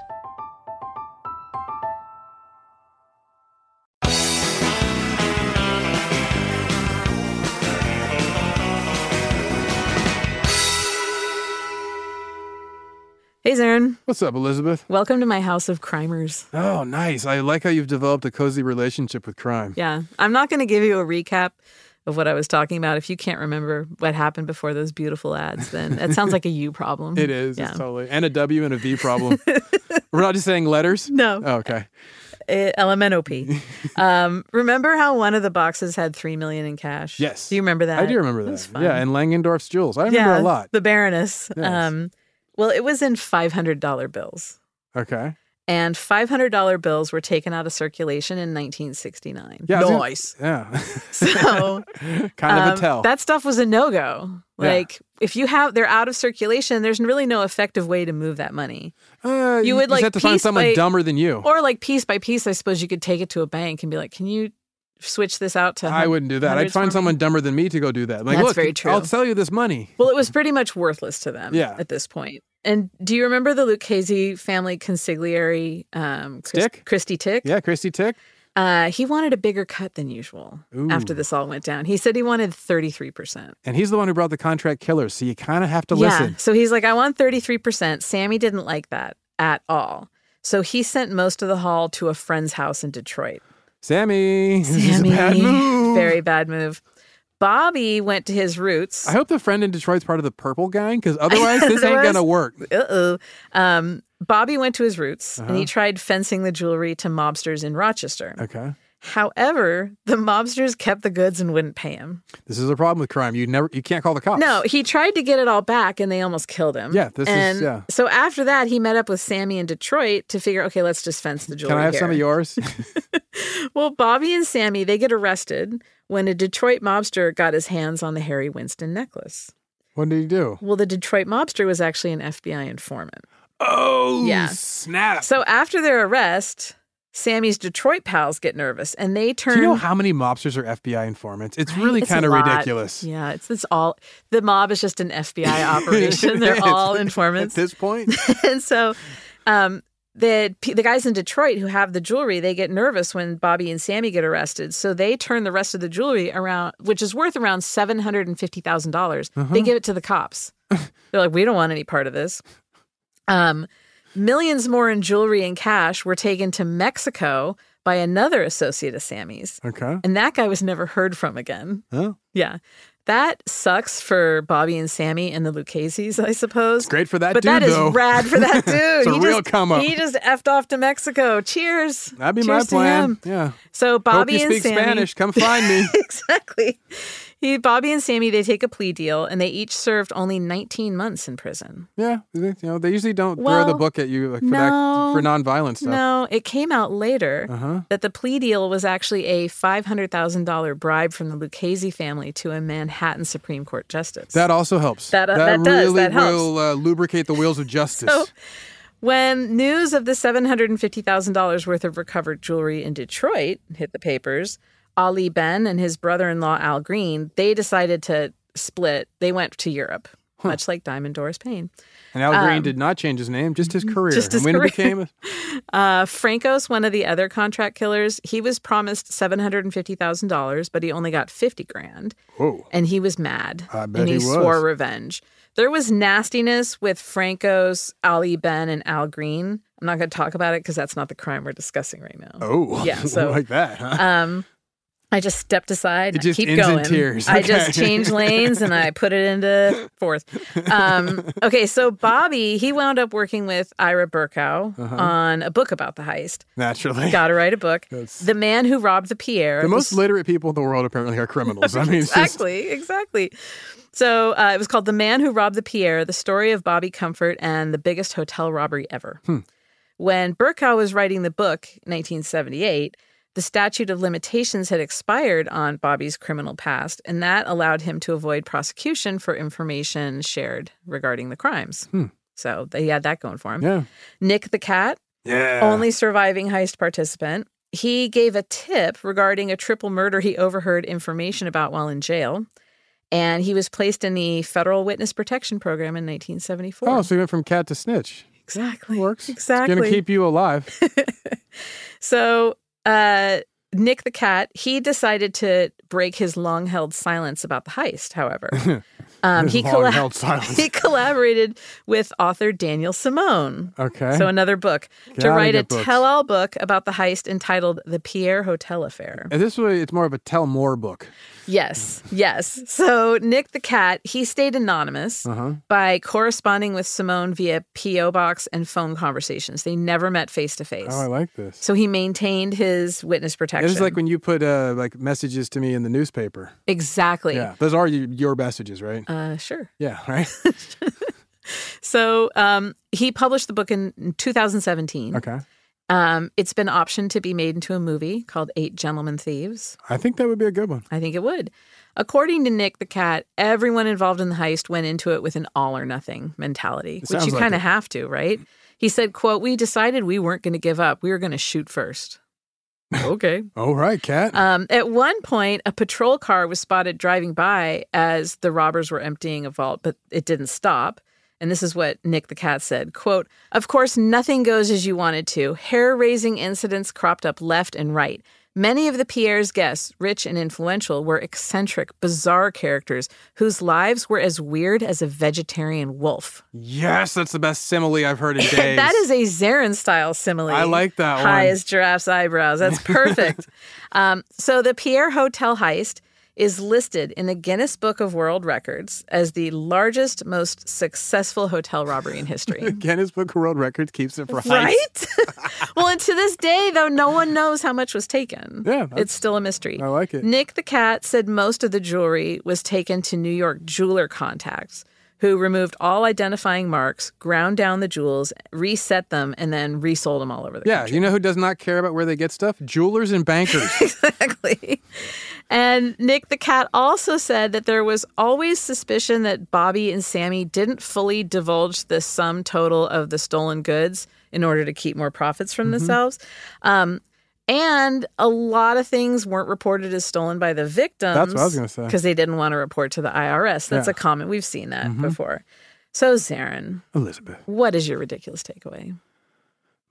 Hey, Zarin. What's up, Elizabeth? Welcome to my house of crimers. Oh, nice. I like how you've developed a cozy relationship with crime. Yeah. I'm not going to give you a recap of what I was talking about. If you can't remember what happened before those beautiful ads, then it sounds like a you problem. It is. Yeah. It's totally. And a W and a V problem. We're not just saying letters? No. Oh, okay. LMNOP. Remember how one of the boxes had $3 million in cash? Yes. Do you remember that? I do remember That that. was fun. Yeah, and Langendorf's jewels. I remember a lot. The Baroness. Yes. Well, it was in $500 bills. Okay. And $500 bills were taken out of circulation in 1969. Yeah, Nice. Yeah. So kind of a tell. that stuff was a no-go. Like, if they're out of circulation, there's really no effective way to move that money. You would, just like, have to find piece someone by- dumber than you. Or like piece by piece, I suppose you could take it to a bank and be like, can you switch this out to I wouldn't do that. I'd hundreds find for me? someone dumber than me to go do that. Like, That's look, very true. I'll sell you this money. Well, it was pretty much worthless to them at this point. And do you remember the Lucchese family consigliere, Tick? Christy Tick? Yeah, Christy Tick. He wanted a bigger cut than usual after this all went down. He said he wanted 33%. And he's the one who brought the contract killers, so you kind of have to listen. So he's like, I want 33%. Sammy didn't like that at all. So he sent most of the haul to a friend's house in Detroit. Sammy, this is a bad move. Very bad move. Bobby went to his roots. I hope the friend in Detroit's part of the purple gang, because otherwise this ain't going to work. Bobby went to his roots, and he tried fencing the jewelry to mobsters in Rochester. Okay. However, the mobsters kept the goods and wouldn't pay him. This is a problem with crime. You can't call the cops. No, he tried to get it all back, and they almost killed him. Yeah, So after that, he met up with Sammy in Detroit to figure, okay, let's just fence the jewelry. Can I have some of yours? Well, Bobby and Sammy, they get arrested when a Detroit mobster got his hands on the Harry Winston necklace. What did he do? Well, the Detroit mobster was actually an FBI informant. Oh, Yeah. snap. So after their arrest, Sammy's Detroit pals get nervous, and they turn... Do you know how many mobsters are FBI informants? It's really It's kind a of lot. ridiculous. Yeah, it's all... The mob is just an FBI operation. They're all informants. At this point? And so the guys in Detroit who have the jewelry, they get nervous when Bobby and Sammy get arrested. So they turn the rest of the jewelry around, which is worth around $750,000. They give it to the cops. They're like, we don't want any part of this. Millions more in jewelry and cash were taken to Mexico by another associate of Sammy's. Okay. And that guy was never heard from again. Oh. Yeah. That sucks for Bobby and Sammy and the Lucchese's, I suppose. It's great for that but dude, that is though. rad for that dude. It's a real come up. He just effed off to Mexico. Cheers. That'd be Cheers my plan. to him. Yeah. So Bobby Hope you and speak Sammy. Spanish. Come find me. Exactly. Bobby and Sammy, they take a plea deal, and they each served only 19 months in prison. Yeah. They usually don't throw Well, the book at you like, for no. nonviolent stuff. No, it came out later that the plea deal was actually a $500,000 bribe from the Lucchese family to a Manhattan Supreme Court justice. That also helps. That does. really That helps. will lubricate the wheels of justice. So, when news of the $750,000 worth of recovered jewelry in Detroit hit the papers, Ali Ben and his brother-in-law Al Green, they decided to split. They went to Europe, much like Diamond Doris Payne. And Al Green did not change his name, just his career. Just his and when career. It became Francos, one of the other contract killers, he was promised $750,000, but he only got $50,000. Whoa. And he was mad. I bet and he he was. swore revenge. There was nastiness with Francos, Ali Ben, and Al Green. I'm not going to talk about it because that's not the crime we're discussing right now. Oh, yeah. So like that, huh? I just stepped aside. It just keep ends going. in tears. I Okay. just changed lanes and I put it into fourth. Okay, so Bobby, he wound up working with Ira Burkow on a book about the heist. Naturally. Got to write a book. The Man Who Robbed the Pierre. The most literate people in the world apparently are criminals. I mean, it's Exactly. So it was called The Man Who Robbed the Pierre, the story of Bobby Comfort and the biggest hotel robbery ever. When Burkow was writing the book in 1978, the statute of limitations had expired on Bobby's criminal past, and that allowed him to avoid prosecution for information shared regarding the crimes. So he had that going for him. Yeah. Nick the Cat, only surviving heist participant, he gave a tip regarding a triple murder he overheard information about while in jail. And he was placed in the Federal Witness Protection Program in 1974. Oh, so he went from cat to snitch. Exactly. Works. Exactly. It's going to keep you alive. So Nick the Cat, he decided to break his long-held silence about the heist, however. He collaborated with author Daniel Simone. Okay. So another book. To Gotta write a get books. tell-all book about the heist entitled The Pierre Hotel Affair. And this way, it's more of a tell more book. Yes. So Nick the Cat, he stayed anonymous by corresponding with Simone via P.O. box and phone conversations. They never met face-to-face. Oh, I like this. So he maintained his witness protection. It's like when you put like messages to me in the newspaper. Exactly. Yeah, those are your messages, right? Sure. Yeah, right? So he published the book in 2017. Okay. It's been optioned to be made into a movie called 8 Gentlemen Thieves. I think that would be a good one. I think it would. According to Nick the Cat, everyone involved in the heist went into it with an all or nothing mentality, which sounds you like kind of it. have to, right? He said, quote, "We decided we weren't going to give up. We were going to shoot first." Okay. All right, Cat. At one point, a patrol car was spotted driving by as the robbers were emptying a vault, but it didn't stop. And this is what Nick the Cat said, quote, "Of course, nothing goes as you wanted to. Hair-raising incidents cropped up left and right. Many of the Pierre's guests, rich and influential, were eccentric, bizarre characters whose lives were as weird as a vegetarian wolf." Yes, that's the best simile I've heard in days. That is a Zarin-style simile. I like that one. High as giraffe's eyebrows. That's perfect. So the Pierre Hotel heist is listed in the Guinness Book of World Records as the largest, most successful hotel robbery in history. Guinness Book of World Records keeps it for heists. Right? Well, and to this day, though, no one knows how much was taken. Yeah, it's still a mystery. I like it. Nick the Cat said most of the jewelry was taken to New York jeweler contacts, who removed all identifying marks, ground down the jewels, reset them, and then resold them all over the country. You know who does not care about where they get stuff? Jewelers and bankers. Exactly. And Nick the Cat also said that there was always suspicion that Bobby and Sammy didn't fully divulge the sum total of the stolen goods in order to keep more profits from themselves. And a lot of things weren't reported as stolen by the victims. That's what I was going to say. Because they didn't want to report to the IRS. That's Yeah. a common. We've seen that before. So, Zarin, Elizabeth. what is your ridiculous takeaway?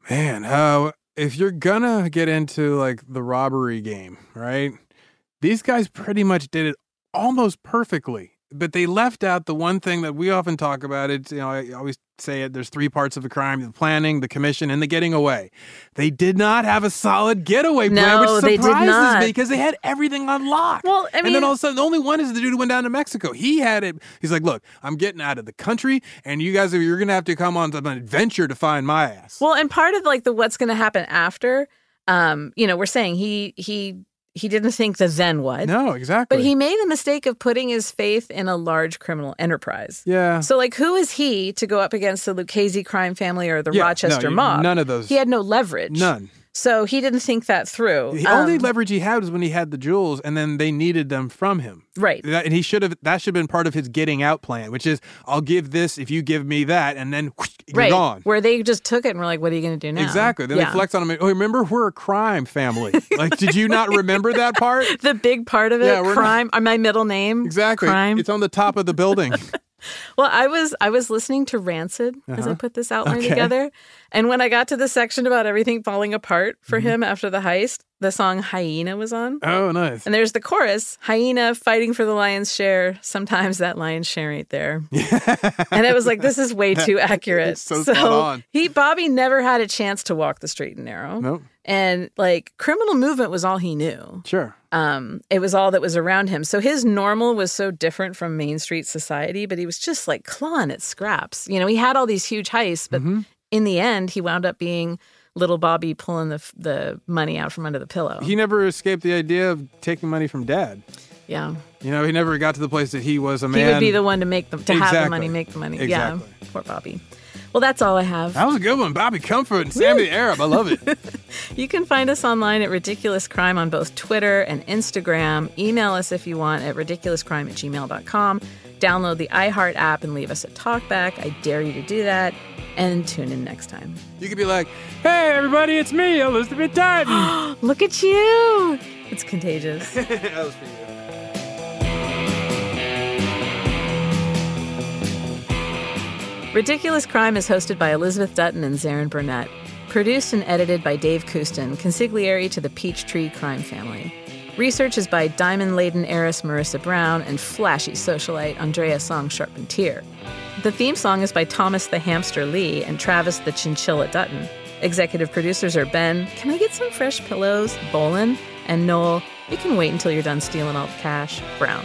Man, if you're gonna get into like the robbery game, right? These guys pretty much did it almost perfectly. But they left out the one thing that we often talk about. It's, I always say it, there's 3 parts of a crime: the planning, the commission, and the getting away. They did not have a solid getaway plan, which surprises me because they had everything on lock. Well, I mean, and then all of a sudden, the only one is the dude who went down to Mexico. He had it. He's like, look, I'm getting out of the country, and you're going to have to come on an adventure to find my ass. Well, and part of like the what's going to happen after, we're saying he didn't think the then what. No, exactly. But he made the mistake of putting his faith in a large criminal enterprise. Yeah. So, like, who is he to go up against the Lucchese crime family or the Rochester mob? None of those. He had no leverage. None. So he didn't think that through. The only leverage he had was when he had the jewels, and then they needed them from him. Right. And that should have been part of his getting out plan, which is, I'll give this if you give me that, and then whoosh, you're gone. Where they just took it and were like, what are you going to do now? Exactly. Then they flex on him. Oh, remember, we're a crime family. Like, did you not remember that part? The big part of it, crime, my middle name. Exactly. Crime. It's on the top of the building. Well, I was listening to Rancid as I put this outline together. And when I got to the section about everything falling apart for him after the heist, the song Hyena was on. Oh, nice. And there's the chorus, hyena fighting for the lion's share. Sometimes that lion's share ain't there. And it was like, this is way too accurate. It's so spot on. Bobby never had a chance to walk the straight and narrow. Nope. And like criminal movement was all he knew. Sure. It was all that was around him. So his normal was so different from Main Street society, but he was just like clawing at scraps. He had all these huge heists, but in the end, he wound up being little Bobby pulling the money out from under the pillow. He never escaped the idea of taking money from Dad. Yeah. He never got to the place that he was a man. He would be the one to have the money, make the money. Exactly. Yeah. Poor Bobby. Well, that's all I have. That was a good one. Bobby Comfort and Sammy the Arab. I love it. You can find us online at Ridiculous Crime on both Twitter and Instagram. Email us if you want at ridiculouscrime@gmail.com. Download the iHeart app and leave us a talkback. I dare you to do that. And tune in next time. You could be like, hey, everybody, it's me, Elizabeth Dutton. Look at you. It's contagious. That was pretty good. Ridiculous Crime is hosted by Elizabeth Dutton and Zarin Burnett. Produced and edited by Dave Kustin, consigliere to the Peachtree crime family. Research is by diamond-laden heiress Marissa Brown and flashy socialite Andrea Song Charpentier. The theme song is by Thomas the Hamster Lee and Travis the Chinchilla Dutton. Executive producers are Ben, can I get some fresh pillows, Bolin, and Noel, you can wait until you're done stealing all the cash, Brown.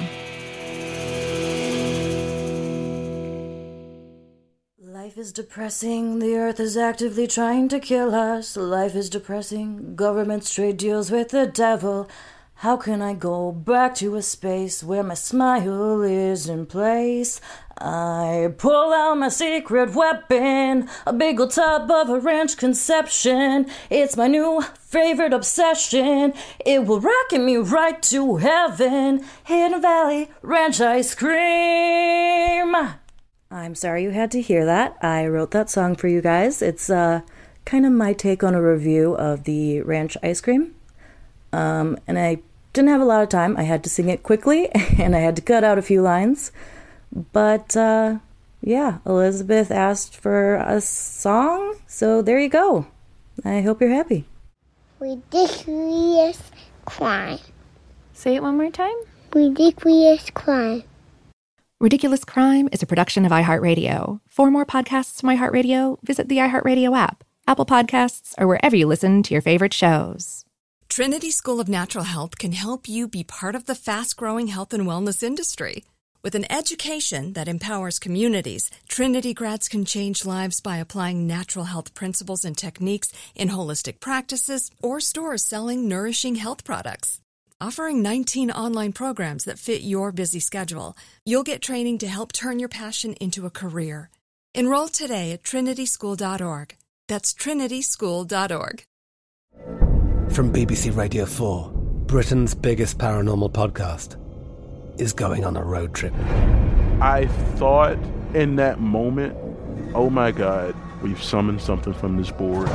Life is depressing, the earth is actively trying to kill us. Life is depressing, governments trade deals with the devil. How can I go back to a space where my smile is in place? I pull out my secret weapon, a big old tub of a ranch conception. It's my new favorite obsession. It will rocket me right to heaven. Hidden Valley Ranch Ice Cream. I'm sorry you had to hear that. I wrote that song for you guys. It's kind of my take on a review of the ranch ice cream. And I didn't have a lot of time. I had to sing it quickly, and I had to cut out a few lines. But, yeah, Elizabeth asked for a song, so there you go. I hope you're happy. Ridiculous Crime. Say it one more time. Ridiculous Crime. Ridiculous Crime is a production of iHeartRadio. For more podcasts from iHeartRadio, visit the iHeartRadio app, Apple Podcasts, or wherever you listen to your favorite shows. Trinity School of Natural Health can help you be part of the fast-growing health and wellness industry. With an education that empowers communities, Trinity grads can change lives by applying natural health principles and techniques in holistic practices or stores selling nourishing health products. Offering 19 online programs that fit your busy schedule, you'll get training to help turn your passion into a career. Enroll today at trinityschool.org. That's trinityschool.org. From BBC Radio 4, Britain's biggest paranormal podcast is going on a road trip. I thought in that moment, oh my God, we've summoned something from this board.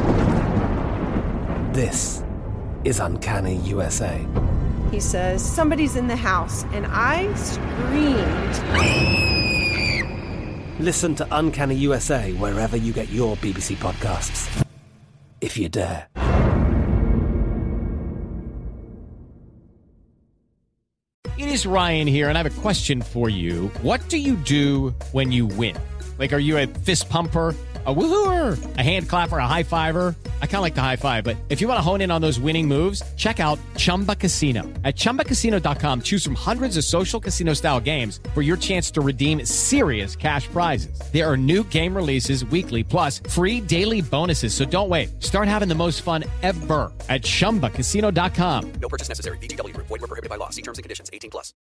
This is Uncanny USA. He says, somebody's in the house, and I screamed. Listen to Uncanny USA wherever you get your BBC podcasts, if you dare. It is Ryan here, and I have a question for you. What do you do when you win? Like, are you a fist pumper, a woo-hooer, a hand clapper, a high-fiver? I kind of like the high-five, but if you want to hone in on those winning moves, check out Chumba Casino. At ChumbaCasino.com, choose from hundreds of social casino-style games for your chance to redeem serious cash prizes. There are new game releases weekly, plus free daily bonuses, so don't wait. Start having the most fun ever at ChumbaCasino.com. No purchase necessary. VGW Group. Void where prohibited by law. See terms and conditions. 18+.